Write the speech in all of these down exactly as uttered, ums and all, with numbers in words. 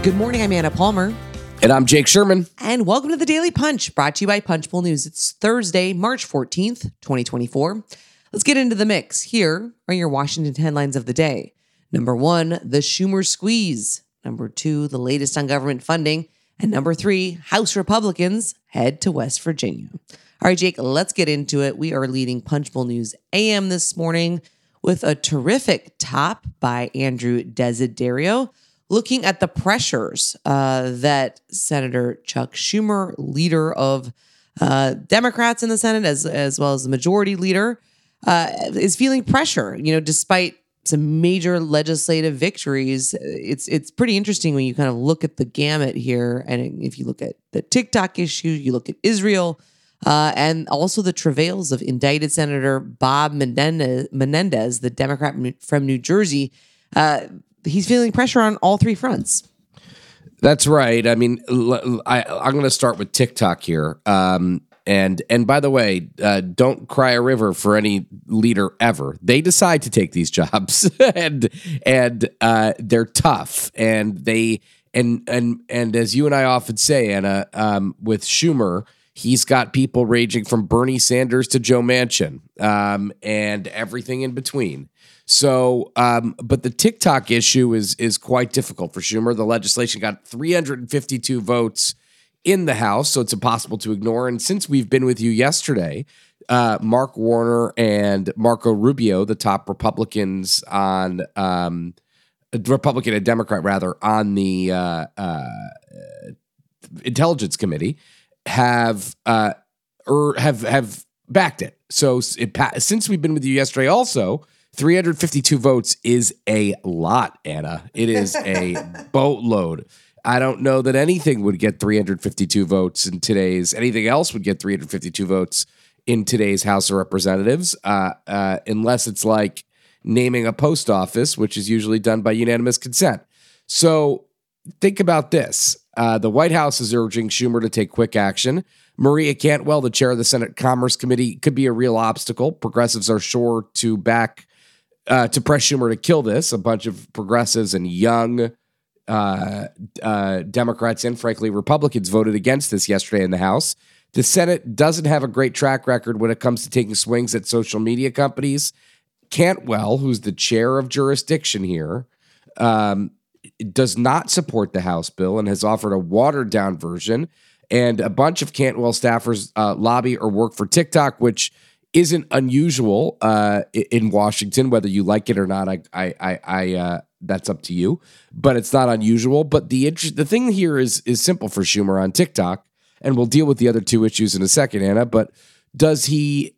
Good morning, I'm Anna Palmer. And I'm Jake Sherman. And welcome to the Daily Punch, brought to you by Punchbowl News. It's Thursday, March fourteenth, twenty twenty-four. Let's get into the mix. Here are your Washington headlines of the day. Number one, the Schumer squeeze. Number two, the latest on government funding. And number three, House Republicans head to West Virginia. All right, Jake, let's get into it. We are leading Punchbowl News A M this morning with a terrific top by Andrew Desiderio, looking at the pressures uh, that Senator Chuck Schumer, leader of uh, Democrats in the Senate, as as well as the majority leader, uh, is feeling pressure. You know, despite some major legislative victories, it's it's pretty interesting when you kind of look at the gamut here. And if you look at the TikTok issue, you look at Israel, uh, and also the travails of indicted Senator Bob Menendez, Menendez the Democrat from New Jersey. Uh, He's feeling pressure on all three fronts. That's right. I mean, I, I'm going to start with TikTok here. Um, and and by the way, uh, don't cry a river for any leader ever. They decide to take these jobs, and and uh, they're tough. And they and and and as you and I often say, Anna, um, with Schumer, he's got people ranging from Bernie Sanders to Joe Manchin, um, and everything in between. So, um, but the TikTok issue is is quite difficult for Schumer. The legislation got three hundred fifty-two votes in the House, so it's impossible to ignore. And since we've been with you yesterday, uh, Mark Warner and Marco Rubio, the top Republicans on um, Republican and Democrat rather on the uh, uh, Intelligence Committee, have uh, or have have backed it. So it, since we've been with you yesterday, also. three hundred fifty-two votes is a lot, Anna. It is a boatload. I don't know that anything would get three hundred fifty-two votes in today's, anything else would get three hundred fifty-two votes in today's House of Representatives, uh, uh, unless it's like naming a post office, which is usually done by unanimous consent. So think about this. Uh, the White House is urging Schumer to take quick action. Maria Cantwell, the chair of the Senate Commerce Committee, could be a real obstacle. Progressives are sure to back Uh, to press Schumer to kill this. A bunch of progressives and young uh, uh, Democrats and, frankly, Republicans voted against this yesterday in the House. The Senate doesn't have a great track record when it comes to taking swings at social media companies. Cantwell, who's the chair of jurisdiction here, um, does not support the House bill and has offered a watered-down version. And a bunch of Cantwell staffers uh, lobby or work for TikTok, which isn't unusual uh, in Washington, whether you like it or not. I, I, I, I uh, that's up to you. But it's not unusual. But the inter- the thing here is is simple for Schumer on TikTok, and we'll deal with the other two issues in a second, Anna. But does he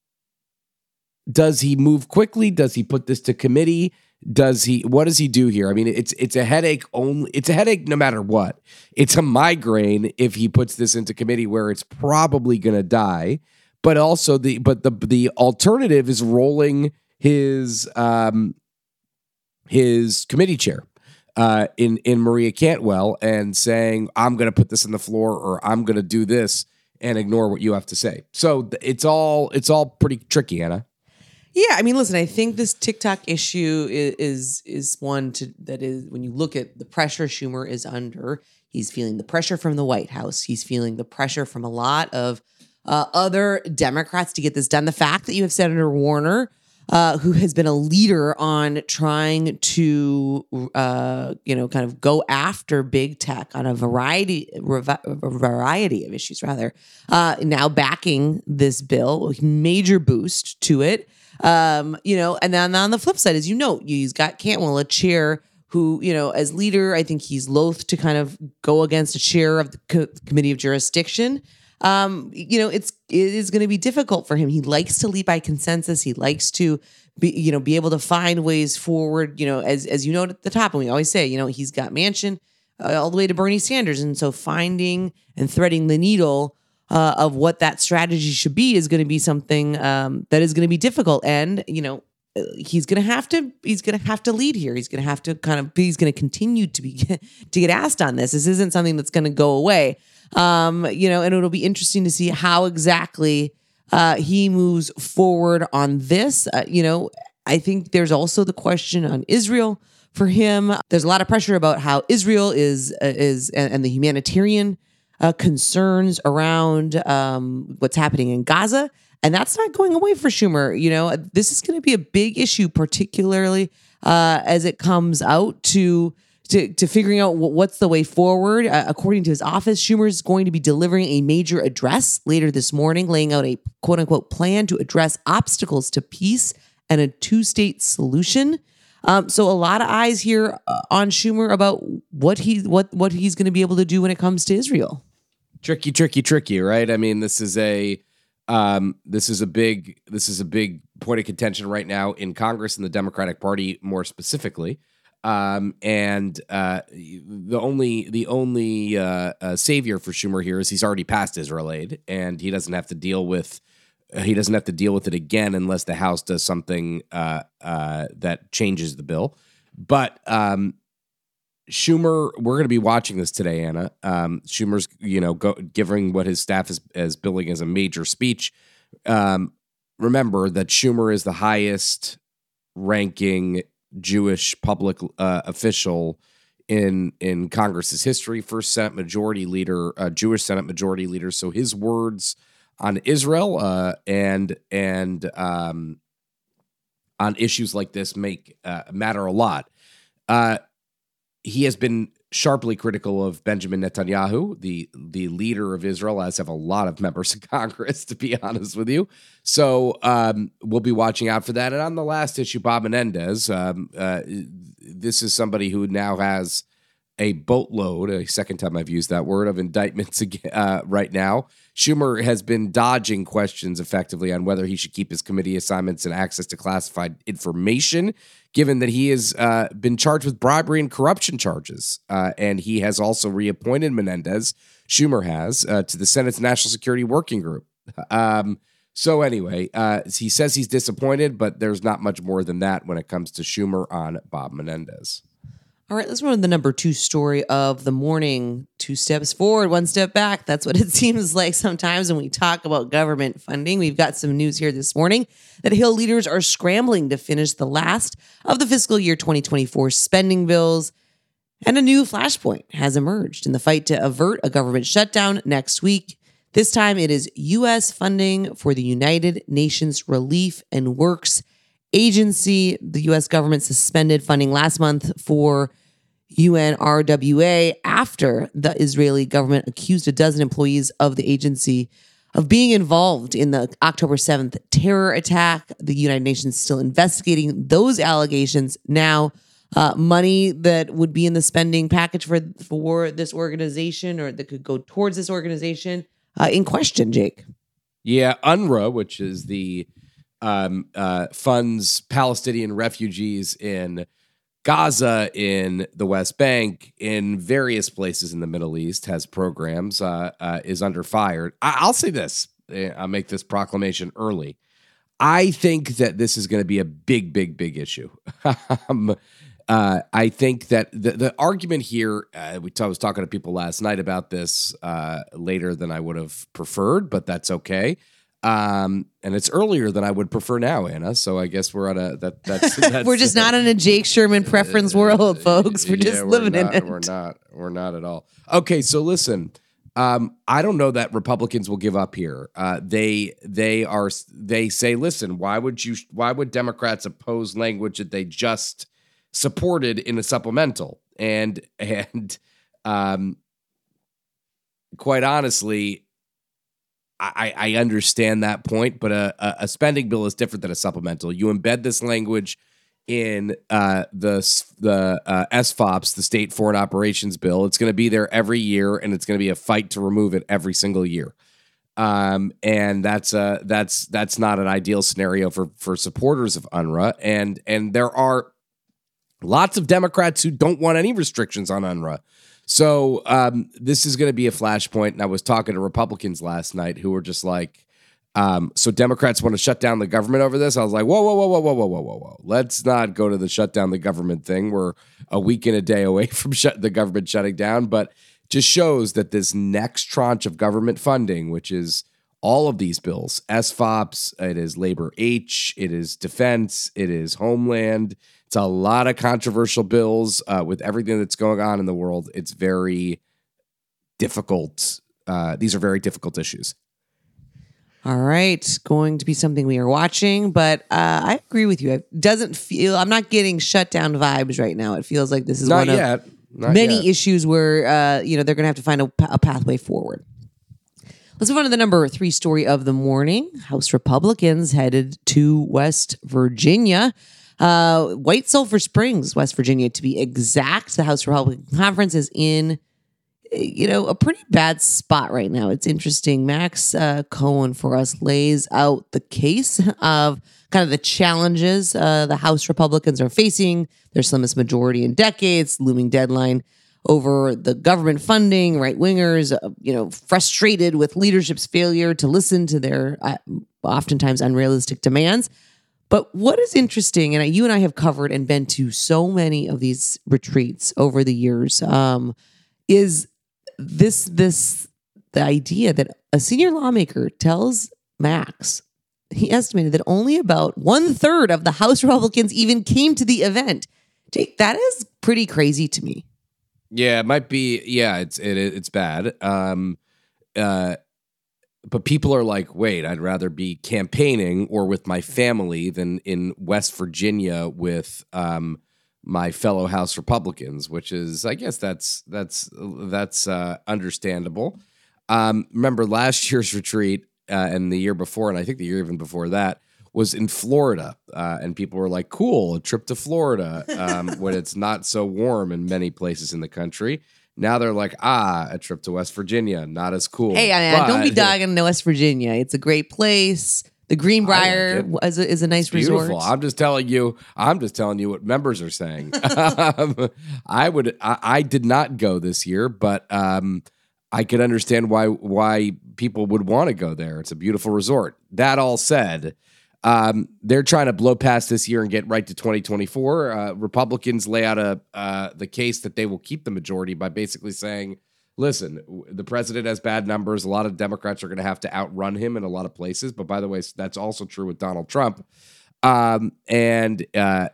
does he move quickly? Does he put this to committee? Does he? What does he do here? I mean, it's it's a headache only. It's a headache no matter what. It's a migraine if he puts this into committee, where it's probably going to die. But also the but the the alternative is rolling his um, his committee chair uh, in in Maria Cantwell and saying, I'm going to put this on the floor, or I'm going to do this, and ignore what you have to say. So it's all it's all pretty tricky, Anna. Yeah, I mean, listen, I think this TikTok issue is is, is one to that is when you look at the pressure Schumer is under. He's feeling the pressure from the White House. He's feeling the pressure from a lot of Uh, other Democrats to get this done. The fact that you have Senator Warner, uh, who has been a leader on trying to, uh, you know, kind of go after big tech on a variety, a variety of issues, rather, uh, now backing this bill, a major boost to it. Um, you know, and then on the flip side, as you know, he's got Cantwell, a chair who, you know, as leader, I think he's loath to kind of go against a chair of the co- Committee of Jurisdiction. Um, you know, it's it is going to be difficult for him. He likes to lead by consensus. He likes to be, you know, be able to find ways forward. You know, as as you know at the top, and we always say, you know, he's got Manchin uh, all the way to Bernie Sanders, and so finding and threading the needle uh, of what that strategy should be is going to be something um, that is going to be difficult. And you know, he's going to have to he's going to have to lead here. He's going to have to kind of he's going to continue to be to get asked on this. This isn't something that's going to go away. Um, you know, and it'll be interesting to see how exactly uh, he moves forward on this. Uh, you know, I think there's also the question on Israel for him. There's a lot of pressure about how Israel is uh, is and, and the humanitarian uh, concerns around um, what's happening in Gaza. And that's not going away for Schumer. You know, this is going to be a big issue, particularly uh, as it comes out to to, to figuring out what's the way forward. Uh, according to his office, Schumer is going to be delivering a major address later this morning, laying out a quote unquote plan to address obstacles to peace and a two-state solution. Um, so a lot of eyes here on Schumer about what he what what he's going to be able to do when it comes to Israel. Tricky, tricky, tricky, right? I mean, this is a um, this is a big this is a big point of contention right now in Congress and the Democratic Party more specifically. Um, and uh, the only the only uh, uh, savior for Schumer here is he's already passed Israel aid, and he doesn't have to deal with he doesn't have to deal with it again unless the House does something uh, uh, that changes the bill. But um, Schumer, we're going to be watching this today, Anna. Um, Schumer's, you know, go, giving what his staff is, is billing as a major speech. Um, remember that Schumer is the highest ranking Jewish public uh, official in in Congress's history, first Senate Majority Leader, uh, Jewish Senate Majority Leader. So his words on Israel uh, and and um, on issues like this make uh, matter a lot. Uh, he has been sharply critical of Benjamin Netanyahu, the the leader of Israel, as have a lot of members of Congress, to be honest with you. So um, we'll be watching out for that. And on the last issue, Bob Menendez, um, uh, this is somebody who now has a boatload, a second time I've used that word, of indictments uh, right now. Schumer has been dodging questions effectively on whether he should keep his committee assignments and access to classified information, given that he has uh, been charged with bribery and corruption charges. Uh, and he has also reappointed Menendez, Schumer has, uh, to the Senate's National Security Working Group. Um, so anyway, uh, he says he's disappointed, but there's not much more than that when it comes to Schumer on Bob Menendez. All right, let's run the number two story of the morning. Two steps forward, one step back. That's what it seems like sometimes when we talk about government funding. We've got some news here this morning that Hill leaders are scrambling to finish the last of the fiscal year twenty twenty-four spending bills. And a new flashpoint has emerged in the fight to avert a government shutdown next week. This time it is U S funding for the United Nations Relief and Works Agency. The U S government suspended funding last month for U N R W A after the Israeli government accused a dozen employees of the agency of being involved in the October seventh terror attack. The United Nations is still investigating those allegations. Now, uh, money that would be in the spending package for, for this organization or that could go towards this organization uh, in question, Jake. Yeah, U N R W A, which is the um, uh, funds Palestinian refugees in Gaza, in the West Bank, in various places in the Middle East, has programs, uh, uh, is under fire. I- I'll say this. I'll make this proclamation early. I think that this is going to be a big, big, big issue. um, uh, I think that the, the argument here, uh, we t- I was talking to people last night about this uh, later than I would have preferred, but that's okay. Um, and it's earlier than I would prefer now, Anna. So I guess we're on a that that's, that's we're just not in a Jake Sherman preference world, folks. We're just yeah, living we're not, in it. We're not. We're not at all. Okay, so listen. Um, I don't know that Republicans will give up here. Uh, they they are they say, listen, why would you? Why would Democrats oppose language that they just supported in a supplemental? And and um, quite honestly, I, I understand that point, but a, a spending bill is different than a supplemental. You embed this language in uh, the the uh, S F O P S, the State Foreign Operations Bill. It's going to be there every year, and it's going to be a fight to remove it every single year. Um, and that's uh, that's that's not an ideal scenario for for supporters of U N R W A. And and there are lots of Democrats who don't want any restrictions on U N R W A. So um, this is going to be a flashpoint. And I was talking to Republicans last night who were just like, um, so Democrats want to shut down the government over this? I was like, whoa, whoa, whoa, whoa, whoa, whoa, whoa, whoa, whoa. Let's not go to the shut down the government thing. We're a week and a day away from shut the government shutting down. But just shows that this next tranche of government funding, which is all of these bills, S F O Ps, it is Labor H, it is Defense, it is Homeland. It's a lot of controversial bills uh, with everything that's going on in the world. It's very difficult. Uh, these are very difficult issues. All right. Going to be something we are watching, but uh, I agree with you. It doesn't feel, I'm not getting shutdown vibes right now. It feels like this is Not one yet. of Not many yet. issues where, uh, you know, they're going to have to find a, a pathway forward. Let's move on to the number three story of the morning. House Republicans headed to West Virginia. Uh, White Sulphur Springs, West Virginia, to be exact. The House Republican Conference is in, you know, a pretty bad spot right now. It's interesting. Max uh, Cohen for us lays out the case of kind of the challenges uh, the House Republicans are facing. Their slimmest majority in decades, looming deadline over the government funding, right wingers, uh, you know, frustrated with leadership's failure to listen to their uh, oftentimes unrealistic demands. But what is interesting, and you and I have covered and been to so many of these retreats over the years, um, is this this the idea that a senior lawmaker tells Max, he estimated that only about one third of the House Republicans even came to the event. Jake, that is pretty crazy to me. Yeah, it might be. Yeah, it's it, it's bad. Um, uh, but people are like, wait, I'd rather be campaigning or with my family than in West Virginia with um, my fellow House Republicans, which is, I guess that's that's that's uh, understandable. Um, remember last year's retreat uh, and the year before, and I think the year even before that, was in Florida, uh, and people were like, cool, a trip to Florida um, when it's not so warm in many places in the country. Now they're like, ah, a trip to West Virginia, not as cool. Hey, I, but, don't be dogging to West Virginia. It's a great place. The Greenbrier like is, a, is a nice it's beautiful. resort. I'm just telling you. I'm just telling you what members are saying. um, I would. I, I did not go this year, but um, I could understand why why people would want to go there. It's a beautiful resort. That all said, Um, they're trying to blow past this year and get right to twenty twenty-four. Uh, Republicans lay out a uh, the case that they will keep the majority by basically saying, listen, w- the president has bad numbers. A lot of Democrats are going to have to outrun him in a lot of places. But by the way, that's also true with Donald Trump. Um, and uh,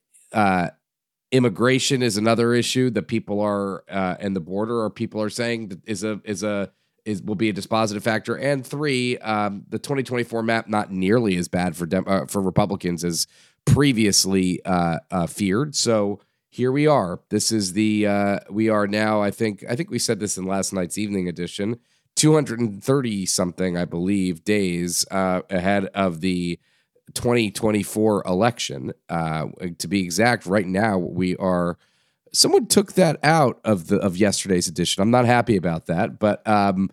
uh, immigration is another issue that people are, uh, and the border, or people are saying that is a is a is will be a dispositive factor. And three, um, the twenty twenty-four map not nearly as bad for Dem- uh, for Republicans as previously uh, uh, feared. So here we are. This is the uh, we are now. I think I think we said this in last night's evening edition. two hundred thirty something, I believe, days uh, ahead of the twenty twenty-four election. Uh, to be exact, right now we are. Someone took that out of the of yesterday's edition. I'm not happy about that, but um,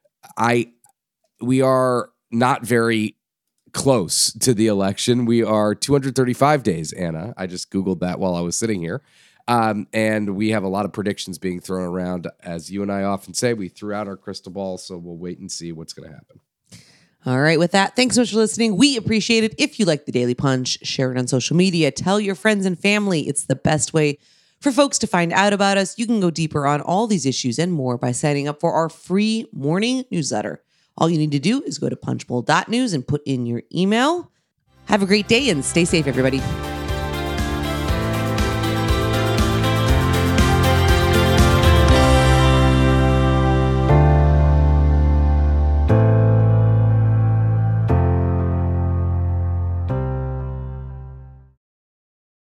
I we are not very close to the election. We are two hundred thirty-five days, Anna. I just Googled that while I was sitting here. Um, and we have a lot of predictions being thrown around. As you and I often say, we threw out our crystal ball, so we'll wait and see what's going to happen. All right, with that, thanks so much for listening. We appreciate it. If you like the Daily Punch, share it on social media. Tell your friends and family. It's the best way for folks to find out about us. You can go deeper on all these issues and more by signing up for our free morning newsletter. All you need to do is go to punchbowl dot news and put in your email. Have a great day and stay safe, everybody.